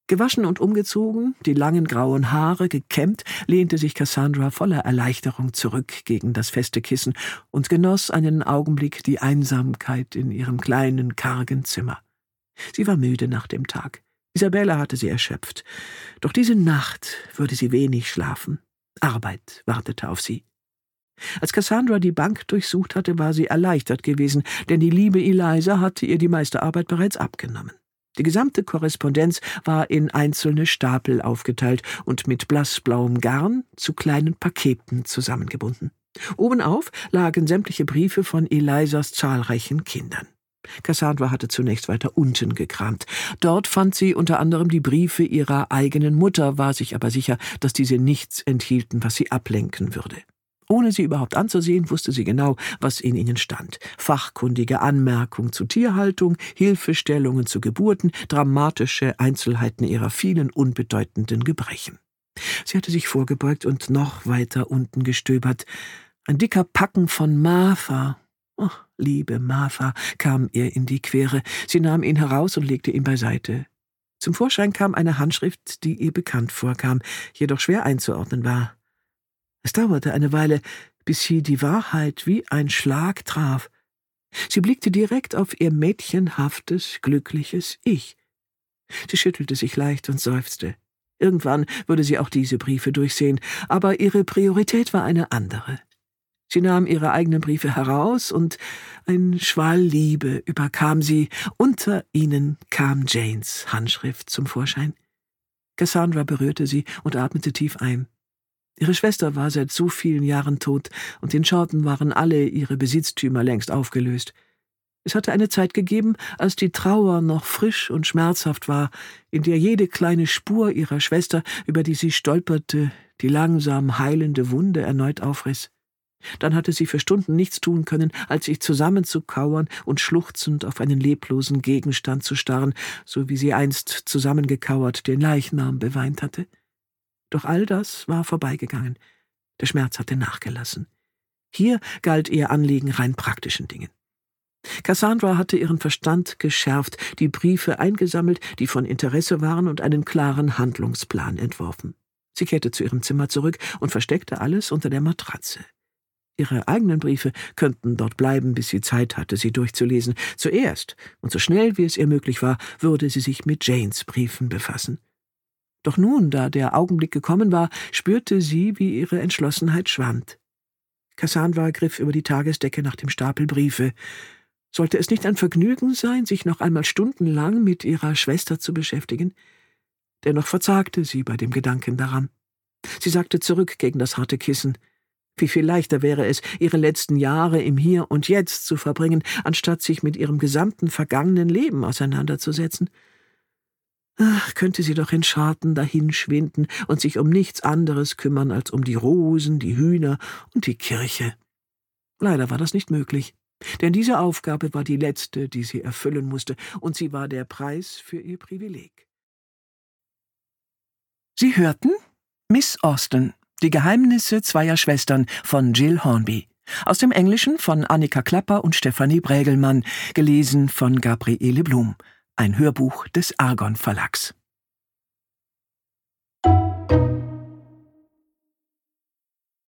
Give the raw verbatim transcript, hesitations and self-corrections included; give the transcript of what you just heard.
Gewaschen und umgezogen, die langen grauen Haare gekämmt, lehnte sich Cassandra voller Erleichterung zurück gegen das feste Kissen und genoss einen Augenblick die Einsamkeit in ihrem kleinen, kargen Zimmer. Sie war müde nach dem Tag. Isabella hatte sie erschöpft. Doch diese Nacht würde sie wenig schlafen. Arbeit wartete auf sie. Als Cassandra die Bank durchsucht hatte, war sie erleichtert gewesen, denn die liebe Eliza hatte ihr die meiste Arbeit bereits abgenommen. Die gesamte Korrespondenz war in einzelne Stapel aufgeteilt und mit blassblauem Garn zu kleinen Paketen zusammengebunden. Obenauf lagen sämtliche Briefe von Elizas zahlreichen Kindern. Cassandra hatte zunächst weiter unten gekramt. Dort fand sie unter anderem die Briefe ihrer eigenen Mutter, war sich aber sicher, dass diese nichts enthielten, was sie ablenken würde. Ohne sie überhaupt anzusehen, wusste sie genau, was in ihnen stand. Fachkundige Anmerkungen zu Tierhaltung, Hilfestellungen zu Geburten, dramatische Einzelheiten ihrer vielen unbedeutenden Gebrechen. Sie hatte sich vorgebeugt und noch weiter unten gestöbert. Ein dicker Packen von Martha. Oh, liebe Martha, kam ihr in die Quere. Sie nahm ihn heraus und legte ihn beiseite. Zum Vorschein kam eine Handschrift, die ihr bekannt vorkam, jedoch schwer einzuordnen war. Es dauerte eine Weile, bis sie die Wahrheit wie ein Schlag traf. Sie blickte direkt auf ihr mädchenhaftes, glückliches Ich. Sie schüttelte sich leicht und seufzte. Irgendwann würde sie auch diese Briefe durchsehen, aber ihre Priorität war eine andere. Sie nahm ihre eigenen Briefe heraus, und ein Schwall Liebe überkam sie. Unter ihnen kam Janes Handschrift zum Vorschein. Cassandra berührte sie und atmete tief ein. Ihre Schwester war seit so vielen Jahren tot, und in Chawton waren alle ihre Besitztümer längst aufgelöst. Es hatte eine Zeit gegeben, als die Trauer noch frisch und schmerzhaft war, in der jede kleine Spur ihrer Schwester, über die sie stolperte, die langsam heilende Wunde erneut aufriss. Dann hatte sie für Stunden nichts tun können, als sich zusammenzukauern und schluchzend auf einen leblosen Gegenstand zu starren, so wie sie einst zusammengekauert den Leichnam beweint hatte. Doch all das war vorbeigegangen. Der Schmerz hatte nachgelassen. Hier galt ihr Anliegen rein praktischen Dingen. Cassandra hatte ihren Verstand geschärft, die Briefe eingesammelt, die von Interesse waren, und einen klaren Handlungsplan entworfen. Sie kehrte zu ihrem Zimmer zurück und versteckte alles unter der Matratze. Ihre eigenen Briefe könnten dort bleiben, bis sie Zeit hatte, sie durchzulesen. Zuerst, und so schnell wie es ihr möglich war, würde sie sich mit Janes Briefen befassen. Doch nun, da der Augenblick gekommen war, spürte sie, wie ihre Entschlossenheit schwand. Cassandra griff über die Tagesdecke nach dem Stapel Briefe. Sollte es nicht ein Vergnügen sein, sich noch einmal stundenlang mit ihrer Schwester zu beschäftigen? Dennoch verzagte sie bei dem Gedanken daran. Sie sackte zurück gegen das harte Kissen. Wie viel leichter wäre es, ihre letzten Jahre im Hier und Jetzt zu verbringen, anstatt sich mit ihrem gesamten vergangenen Leben auseinanderzusetzen. Ach, könnte sie doch in Chawton dahinschwinden und sich um nichts anderes kümmern als um die Rosen, die Hühner und die Kirche. Leider war das nicht möglich, denn diese Aufgabe war die letzte, die sie erfüllen musste, und sie war der Preis für ihr Privileg. Sie hörten Miss Austen, die Geheimnisse zweier Schwestern von Jill Hornby. Aus dem Englischen von Annika Klapper und Stefanie Brägelmann, gelesen von Gabriele Blum. Ein Hörbuch des Argon Verlags.